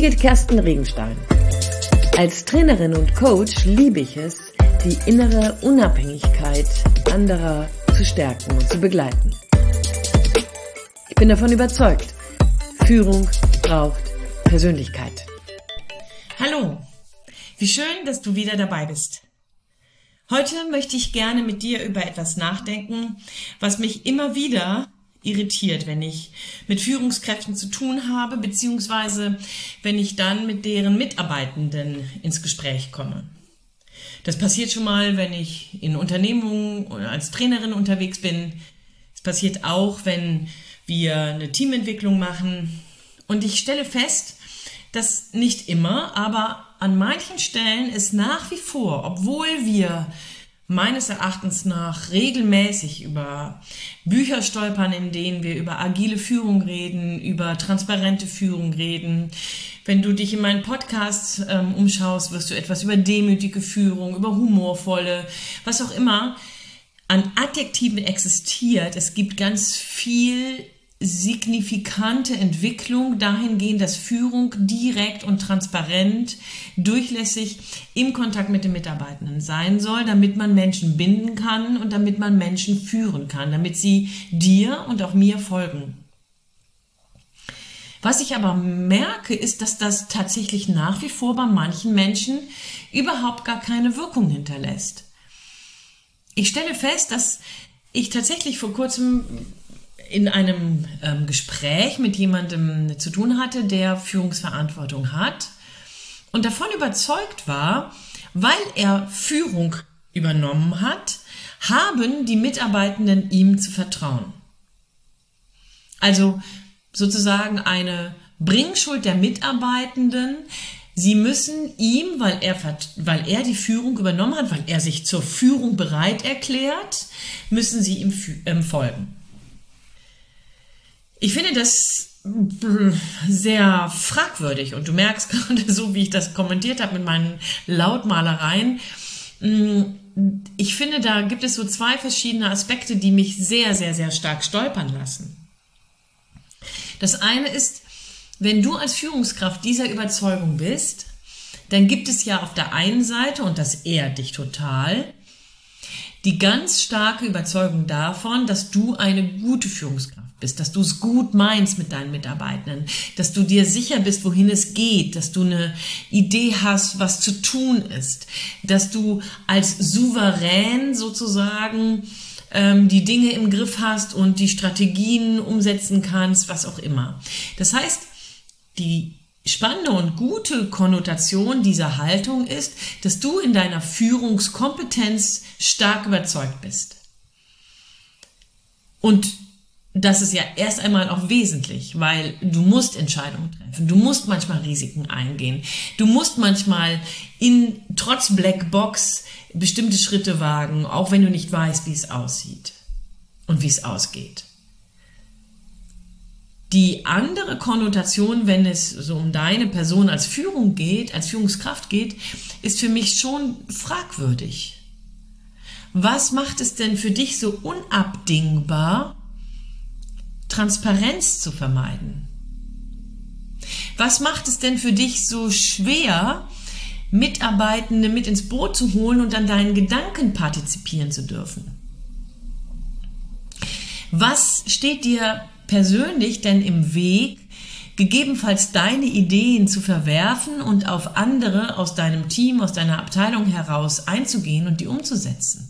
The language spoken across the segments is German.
Birgit Kersten Regenstein. Als Trainerin und Coach liebe ich es, die innere Unabhängigkeit anderer zu stärken und zu begleiten. Ich bin davon überzeugt, Führung braucht Persönlichkeit. Hallo, wie schön, dass du wieder dabei bist. Heute möchte ich gerne mit dir über etwas nachdenken, was mich immer wieder irritiert, wenn ich mit Führungskräften zu tun habe, beziehungsweise wenn ich dann mit deren Mitarbeitenden ins Gespräch komme. Das passiert schon mal, wenn ich in Unternehmungen oder als Trainerin unterwegs bin. Es passiert auch, wenn wir eine Teamentwicklung machen. Und ich stelle fest, dass nicht immer, aber an manchen Stellen es nach wie vor, obwohl wir meines Erachtens nach regelmäßig über Bücher stolpern, in denen wir über agile Führung reden, über transparente Führung reden. Wenn du dich in meinen Podcast umschaust, wirst du etwas über demütige Führung, über humorvolle, was auch immer an Adjektiven existiert. Es gibt ganz viel signifikante Entwicklung dahingehend, dass Führung direkt und transparent, durchlässig im Kontakt mit den Mitarbeitenden sein soll, damit man Menschen binden kann und damit man Menschen führen kann, damit sie dir und auch mir folgen. Was ich aber merke, ist, dass das tatsächlich nach wie vor bei manchen Menschen überhaupt gar keine Wirkung hinterlässt. Ich stelle fest, dass ich tatsächlich vor kurzem in einem Gespräch mit jemandem zu tun hatte, der Führungsverantwortung hat und davon überzeugt war, weil er Führung übernommen hat, haben die Mitarbeitenden ihm zu vertrauen. Also sozusagen eine Bringschuld der Mitarbeitenden. Sie müssen ihm, weil er die Führung übernommen hat, weil er sich zur Führung bereit erklärt, müssen sie ihm folgen. Ich finde das sehr fragwürdig und du merkst gerade so, wie ich das kommentiert habe mit meinen Lautmalereien. Ich finde, da gibt es so zwei verschiedene Aspekte, die mich sehr, sehr, sehr stark stolpern lassen. Das eine ist, wenn du als Führungskraft dieser Überzeugung bist, dann gibt es ja auf der einen Seite, und das ehrt dich total, die ganz starke Überzeugung davon, dass du eine gute Führungskraft bist, dass du es gut meinst mit deinen Mitarbeitenden, dass du dir sicher bist, wohin es geht, dass du eine Idee hast, was zu tun ist, dass du als Souverän sozusagen die Dinge im Griff hast und die Strategien umsetzen kannst, was auch immer. Das heißt, die spannende und gute Konnotation dieser Haltung ist, dass du in deiner Führungskompetenz stark überzeugt bist. Und das ist ja erst einmal auch wesentlich, weil du musst Entscheidungen treffen, du musst manchmal Risiken eingehen, du musst manchmal trotz Blackbox bestimmte Schritte wagen, auch wenn du nicht weißt, wie es aussieht und wie es ausgeht. Die andere Konnotation, wenn es so um deine Person als Führung geht, als Führungskraft geht, ist für mich schon fragwürdig. Was macht es denn für dich so unabdingbar, Transparenz zu vermeiden? Was macht es denn für dich so schwer, Mitarbeitende mit ins Boot zu holen und an deinen Gedanken partizipieren zu dürfen? Was steht dir persönlich denn im Weg, gegebenenfalls deine Ideen zu verwerfen und auf andere aus deinem Team, aus deiner Abteilung heraus einzugehen und die umzusetzen?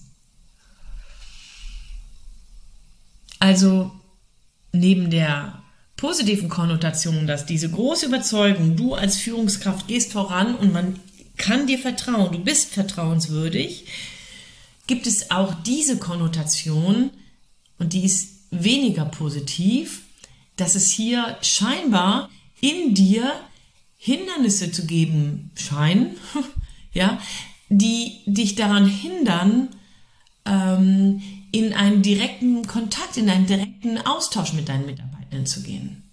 Also neben der positiven Konnotation, dass diese große Überzeugung, du als Führungskraft gehst voran und man kann dir vertrauen, du bist vertrauenswürdig, gibt es auch diese Konnotation, und die ist weniger positiv, dass es hier scheinbar in dir Hindernisse zu geben scheinen, ja, die dich daran hindern, in einen direkten Kontakt, in einen direkten Austausch mit deinen Mitarbeitenden zu gehen.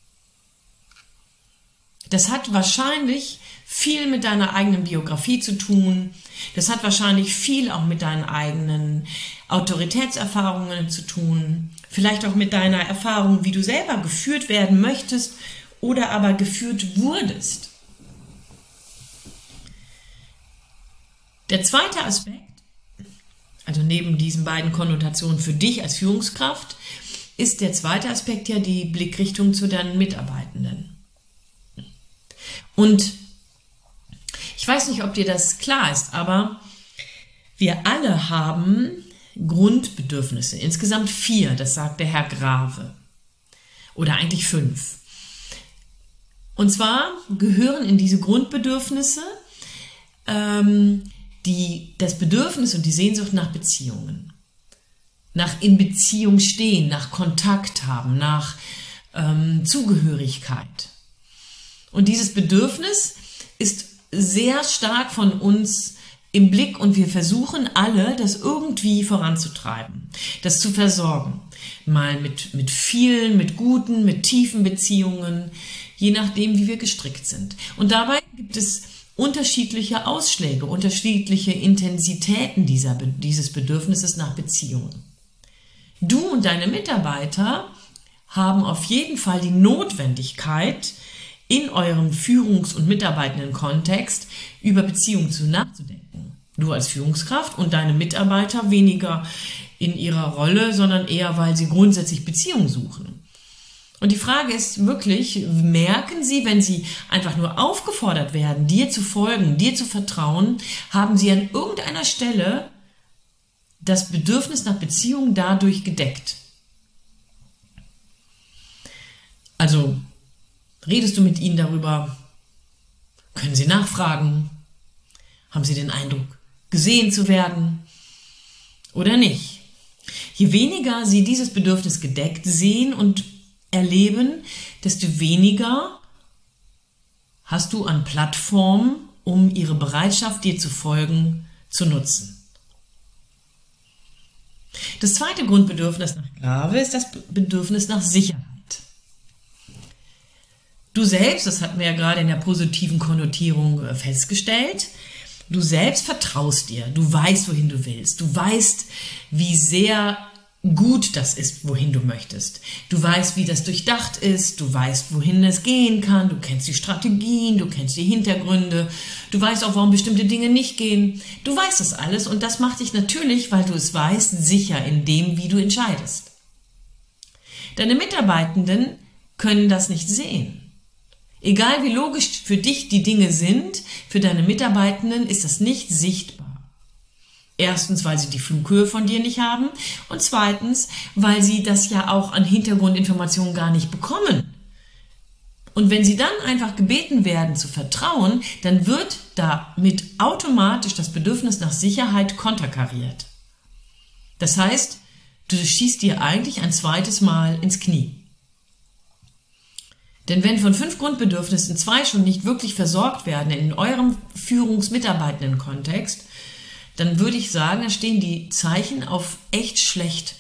Das hat wahrscheinlich viel mit deiner eigenen Biografie zu tun. Das hat wahrscheinlich viel auch mit deinen eigenen Autoritätserfahrungen zu tun. Vielleicht auch mit deiner Erfahrung, wie du selber geführt werden möchtest oder aber geführt wurdest. Der zweite Aspekt, also neben diesen beiden Konnotationen für dich als Führungskraft, ist der zweite Aspekt ja die Blickrichtung zu deinen Mitarbeitenden. Und ich weiß nicht, ob dir das klar ist, aber wir alle haben Grundbedürfnisse, insgesamt 4, das sagt der Herr Grave, oder eigentlich 5. Und zwar gehören in diese Grundbedürfnisse das Bedürfnis und die Sehnsucht nach Beziehungen, nach in Beziehung stehen, nach Kontakt haben, nach Zugehörigkeit. Und dieses Bedürfnis ist sehr stark von uns im Blick und wir versuchen alle, das irgendwie voranzutreiben, das zu versorgen. Mal mit vielen, mit guten, mit tiefen Beziehungen, je nachdem, wie wir gestrickt sind. Und dabei gibt es unterschiedliche Ausschläge, unterschiedliche Intensitäten dieses Bedürfnisses nach Beziehungen. Du und deine Mitarbeiter haben auf jeden Fall die Notwendigkeit, in eurem Führungs- und mitarbeitenden Kontext über Beziehungen nachzudenken. Du als Führungskraft und deine Mitarbeiter weniger in ihrer Rolle, sondern eher, weil sie grundsätzlich Beziehungen suchen. Und die Frage ist wirklich, merken sie, wenn sie einfach nur aufgefordert werden, dir zu folgen, dir zu vertrauen, haben sie an irgendeiner Stelle das Bedürfnis nach Beziehung dadurch gedeckt? Also, redest du mit ihnen darüber? Können sie nachfragen? Haben sie den Eindruck, gesehen zu werden oder nicht? Je weniger sie dieses Bedürfnis gedeckt sehen und erleben, desto weniger hast du an Plattformen, um ihre Bereitschaft, dir zu folgen, zu nutzen. Das zweite Grundbedürfnis nach Grave ist das Bedürfnis nach Sicherheit. Du selbst, das hatten wir ja gerade in der positiven Konnotierung festgestellt, du selbst vertraust dir, du weißt, wohin du willst, du weißt, wie sehr gut das ist, wohin du möchtest. Du weißt, wie das durchdacht ist, du weißt, wohin es gehen kann, du kennst die Strategien, du kennst die Hintergründe, du weißt auch, warum bestimmte Dinge nicht gehen. Du weißt das alles und das macht dich natürlich, weil du es weißt, sicher in dem, wie du entscheidest. Deine Mitarbeitenden können das nicht sehen. Egal wie logisch für dich die Dinge sind, für deine Mitarbeitenden ist das nicht sichtbar. Erstens, weil sie die Flughöhe von dir nicht haben und zweitens, weil sie das ja auch an Hintergrundinformationen gar nicht bekommen. Und wenn sie dann einfach gebeten werden zu vertrauen, dann wird damit automatisch das Bedürfnis nach Sicherheit konterkariert. Das heißt, du schießt dir eigentlich ein zweites Mal ins Knie. Denn wenn von 5 Grundbedürfnissen 2 schon nicht wirklich versorgt werden in eurem Führungsmitarbeitenden-Kontext, dann würde ich sagen, da stehen die Zeichen auf echt schlecht.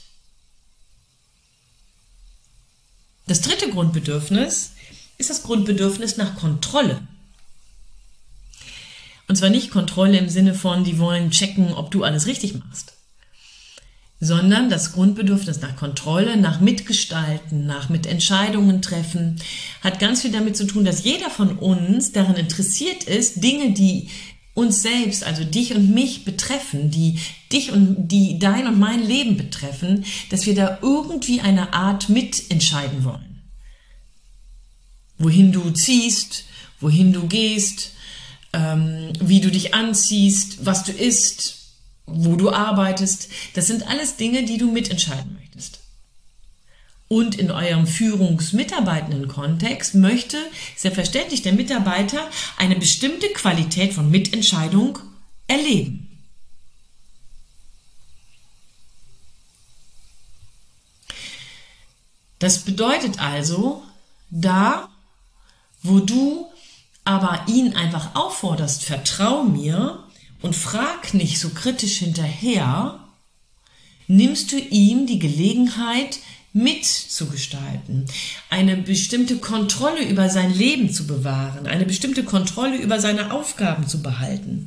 Das dritte Grundbedürfnis ist das Grundbedürfnis nach Kontrolle. Und zwar nicht Kontrolle im Sinne von, die wollen checken, ob du alles richtig machst, sondern das Grundbedürfnis nach Kontrolle, nach Mitgestalten, nach Mitentscheidungen treffen, hat ganz viel damit zu tun, dass jeder von uns daran interessiert ist, Dinge, die uns selbst, also dich und mich betreffen, die dein und mein Leben betreffen, dass wir da irgendwie eine Art mitentscheiden wollen. Wohin du ziehst, wohin du gehst, wie du dich anziehst, was du isst, wo du arbeitest, das sind alles Dinge, die du mitentscheiden möchtest. Und in eurem Führungsmitarbeitenden-Kontext möchte selbstverständlich der Mitarbeiter eine bestimmte Qualität von Mitentscheidung erleben. Das bedeutet also, da, wo du aber ihn einfach aufforderst, vertrau mir und frag nicht so kritisch hinterher, nimmst du ihm die Gelegenheit, mitzugestalten, eine bestimmte Kontrolle über sein Leben zu bewahren, eine bestimmte Kontrolle über seine Aufgaben zu behalten.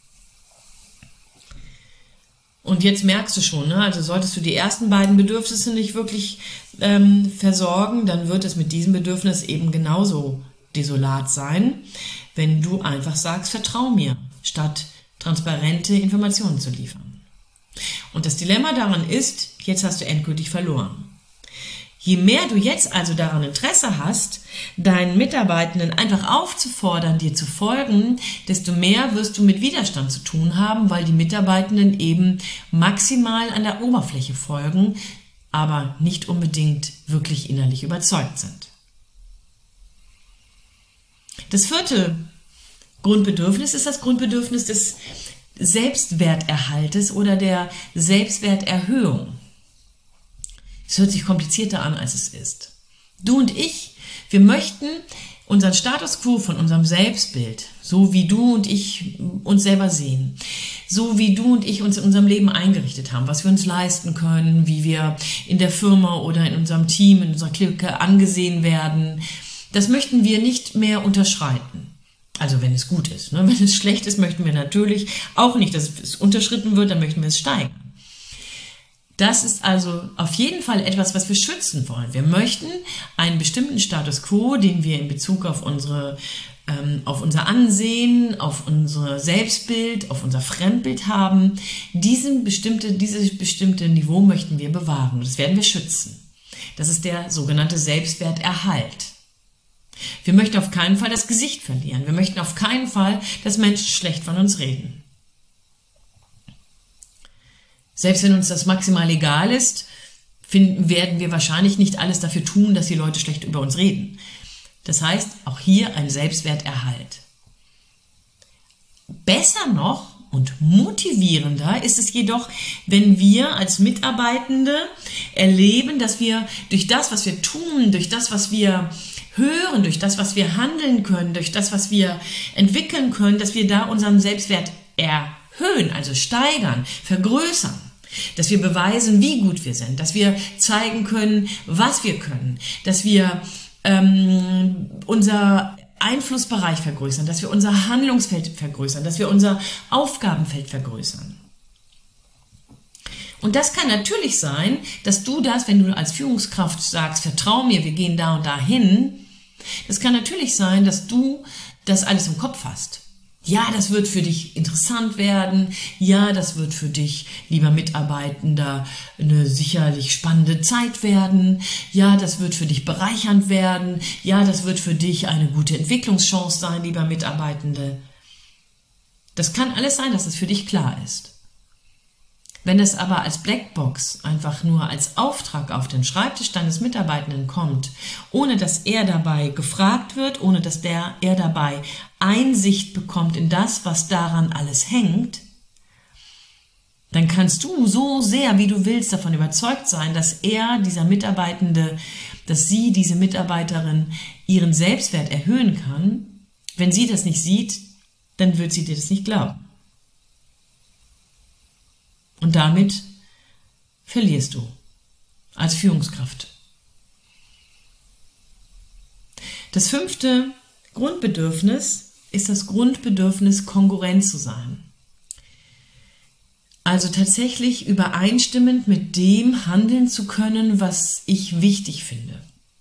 Und jetzt merkst du schon, ne? Also solltest du die ersten beiden Bedürfnisse nicht wirklich versorgen, dann wird es mit diesem Bedürfnis eben genauso desolat sein, wenn du einfach sagst, vertrau mir, statt transparente Informationen zu liefern. Und das Dilemma daran ist, jetzt hast du endgültig verloren. Je mehr du jetzt also daran Interesse hast, deinen Mitarbeitenden einfach aufzufordern, dir zu folgen, desto mehr wirst du mit Widerstand zu tun haben, weil die Mitarbeitenden eben maximal an der Oberfläche folgen, aber nicht unbedingt wirklich innerlich überzeugt sind. Das vierte Grundbedürfnis ist das Grundbedürfnis des Selbstwerterhaltes oder der Selbstwerterhöhung. Es hört sich komplizierter an, als es ist. Du und ich, wir möchten unseren Status quo von unserem Selbstbild, so wie du und ich uns selber sehen, so wie du und ich uns in unserem Leben eingerichtet haben, was wir uns leisten können, wie wir in der Firma oder in unserem Team, in unserer Clique angesehen werden, das möchten wir nicht mehr unterschreiten. Also wenn es gut ist. Wenn es schlecht ist, möchten wir natürlich auch nicht, dass es unterschritten wird, dann möchten wir es steigern. Das ist also auf jeden Fall etwas, was wir schützen wollen. Wir möchten einen bestimmten Status quo, den wir in Bezug auf unser Ansehen, auf unser Selbstbild, auf unser Fremdbild haben. Dieses bestimmte Niveau möchten wir bewahren. Das werden wir schützen. Das ist der sogenannte Selbstwerterhalt. Wir möchten auf keinen Fall das Gesicht verlieren. Wir möchten auf keinen Fall, dass Menschen schlecht von uns reden. Selbst wenn uns das maximal egal ist, werden wir wahrscheinlich nicht alles dafür tun, dass die Leute schlecht über uns reden. Das heißt, auch hier ein Selbstwerterhalt. Besser noch und motivierender ist es jedoch, wenn wir als Mitarbeitende erleben, dass wir durch das, was wir tun, durch das, was wir hören, durch das, was wir handeln können, durch das, was wir entwickeln können, dass wir da unseren Selbstwert erhöhen, also steigern, vergrößern, dass wir beweisen, wie gut wir sind, dass wir zeigen können, was wir können, dass wir unser Einflussbereich vergrößern, dass wir unser Handlungsfeld vergrößern, dass wir unser Aufgabenfeld vergrößern. Und das kann natürlich sein, dass du das, wenn du als Führungskraft sagst, vertrau mir, wir gehen da und da hin, das kann natürlich sein, dass du das alles im Kopf hast. Ja, das wird für dich interessant werden. Ja, das wird für dich, lieber Mitarbeitender, eine sicherlich spannende Zeit werden. Ja, das wird für dich bereichernd werden. Ja, das wird für dich eine gute Entwicklungschance sein, lieber Mitarbeitende. Das kann alles sein, dass es für dich klar ist. Wenn das aber als Blackbox einfach nur als Auftrag auf den Schreibtisch deines Mitarbeitenden kommt, ohne dass er dabei gefragt wird, ohne dass er dabei Einsicht bekommt in das, was daran alles hängt, dann kannst du so sehr, wie du willst, davon überzeugt sein, dass dieser Mitarbeitende, dass sie, diese Mitarbeiterin, ihren Selbstwert erhöhen kann. Wenn sie das nicht sieht, dann wird sie dir das nicht glauben. Und damit verlierst du als Führungskraft. Das fünfte Grundbedürfnis ist das Grundbedürfnis, kongruent zu sein. Also tatsächlich übereinstimmend mit dem handeln zu können, was ich wichtig finde.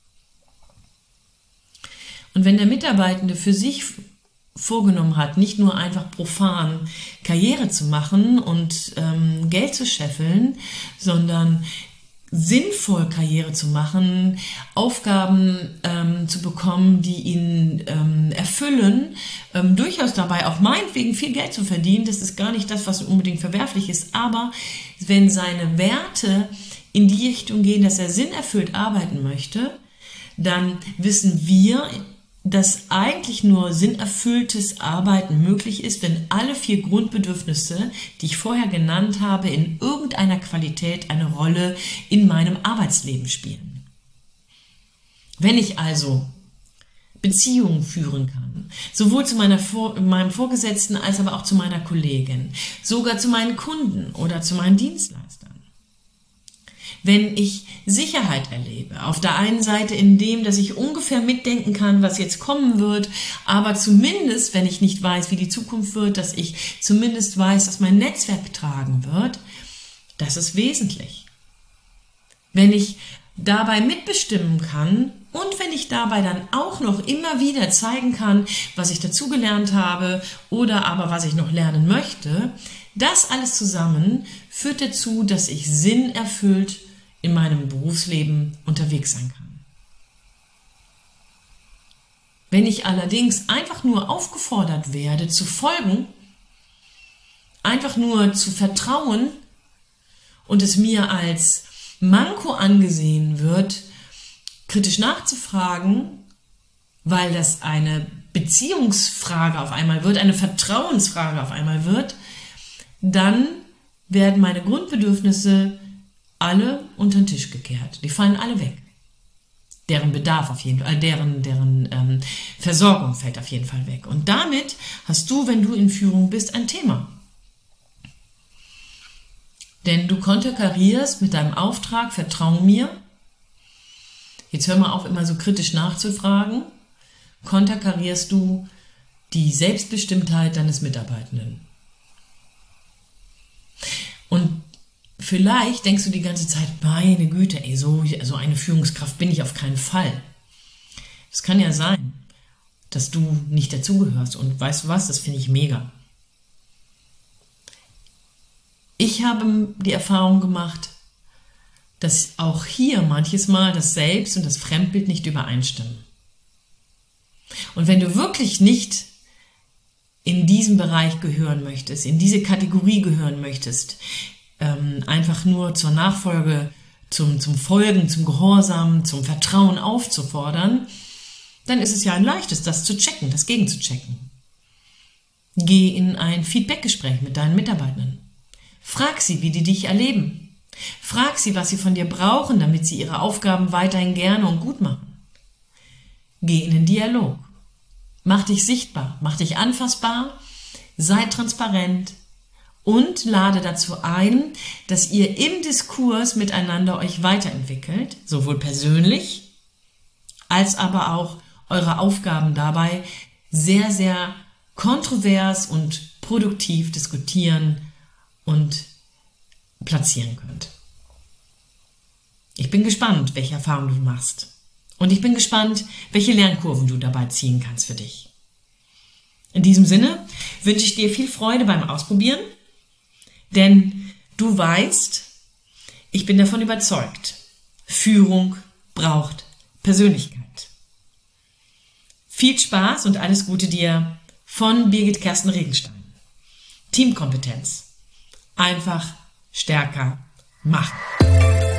Und wenn der Mitarbeitende für sich vorgenommen hat, nicht nur einfach profan Karriere zu machen und Geld zu scheffeln, sondern sinnvoll Karriere zu machen, Aufgaben zu bekommen, die ihn erfüllen, durchaus dabei auch meinetwegen viel Geld zu verdienen, das ist gar nicht das, was unbedingt verwerflich ist, aber wenn seine Werte in die Richtung gehen, dass er sinnerfüllt arbeiten möchte, dann wissen wir, dass eigentlich nur sinnerfülltes Arbeiten möglich ist, wenn alle 4 Grundbedürfnisse, die ich vorher genannt habe, in irgendeiner Qualität eine Rolle in meinem Arbeitsleben spielen. Wenn ich also Beziehungen führen kann, sowohl zu meinem Vorgesetzten als aber auch zu meiner Kollegin, sogar zu meinen Kunden oder zu meinen Dienstleistern. Wenn ich Sicherheit erlebe, auf der einen Seite in dem, dass ich ungefähr mitdenken kann, was jetzt kommen wird, aber zumindest, wenn ich nicht weiß, wie die Zukunft wird, dass ich zumindest weiß, dass mein Netzwerk tragen wird, das ist wesentlich. Wenn ich dabei mitbestimmen kann und wenn ich dabei dann auch noch immer wieder zeigen kann, was ich dazugelernt habe oder aber was ich noch lernen möchte, das alles zusammen führt dazu, dass ich sinnerfüllt in meinem Berufsleben unterwegs sein kann. Wenn ich allerdings einfach nur aufgefordert werde, zu folgen, einfach nur zu vertrauen und es mir als Manko angesehen wird, kritisch nachzufragen, weil das eine Beziehungsfrage auf einmal wird, eine Vertrauensfrage auf einmal wird, dann werden meine Grundbedürfnisse alle unter den Tisch gekehrt. Die fallen alle weg. Deren Bedarf auf jeden Fall, deren Versorgung fällt auf jeden Fall weg. Und damit hast du, wenn du in Führung bist, ein Thema. Denn du konterkarierst mit deinem Auftrag, vertrau mir. Jetzt hör mal auf, immer so kritisch nachzufragen. Konterkarierst du die Selbstbestimmtheit deines Mitarbeitenden. Und vielleicht denkst du die ganze Zeit, meine Güte, so eine Führungskraft bin ich auf keinen Fall. Es kann ja sein, dass du nicht dazugehörst. Und weißt du was, das finde ich mega. Ich habe die Erfahrung gemacht, dass auch hier manches Mal das Selbst- und das Fremdbild nicht übereinstimmen. Und wenn du wirklich nicht in diesem Bereich gehören möchtest, in diese Kategorie gehören möchtest, einfach nur zur Nachfolge, zum Folgen, zum Gehorsam, zum Vertrauen aufzufordern, dann ist es ja ein leichtes, das zu checken, das gegenzuchecken. Geh in ein Feedbackgespräch mit deinen Mitarbeitern. Frag sie, wie die dich erleben. Frag sie, was sie von dir brauchen, damit sie ihre Aufgaben weiterhin gerne und gut machen. Geh in den Dialog. Mach dich sichtbar, mach dich anfassbar, sei transparent und lade dazu ein, dass ihr im Diskurs miteinander euch weiterentwickelt, sowohl persönlich als aber auch eure Aufgaben dabei sehr, sehr kontrovers und produktiv diskutieren und platzieren könnt. Ich bin gespannt, welche Erfahrungen du machst. Und ich bin gespannt, welche Lernkurven du dabei ziehen kannst für dich. In diesem Sinne wünsche ich dir viel Freude beim Ausprobieren, denn du weißt, ich bin davon überzeugt, Führung braucht Persönlichkeit. Viel Spaß und alles Gute dir von Birgit Kersten Regenstein. Teamkompetenz. Einfach stärker machen.